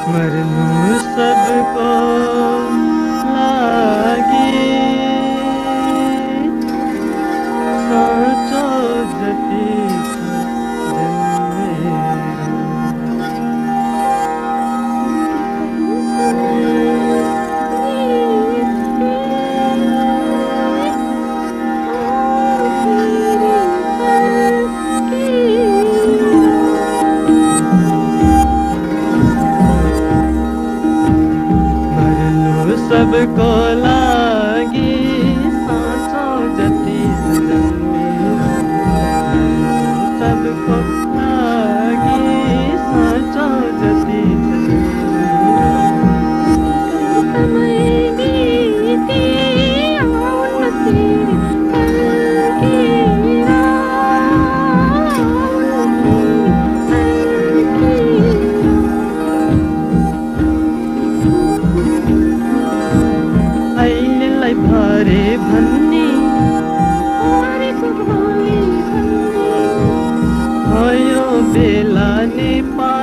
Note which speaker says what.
Speaker 1: मर्नु सबको लागि साँचो जति जन्मेर सबको लागि साँचो जति जन्मेर सबको लागि साँचो जति समय बीते आउन तेरे फर्केर अहिलेलाई भरे भन्ने भयो बेला नेपाल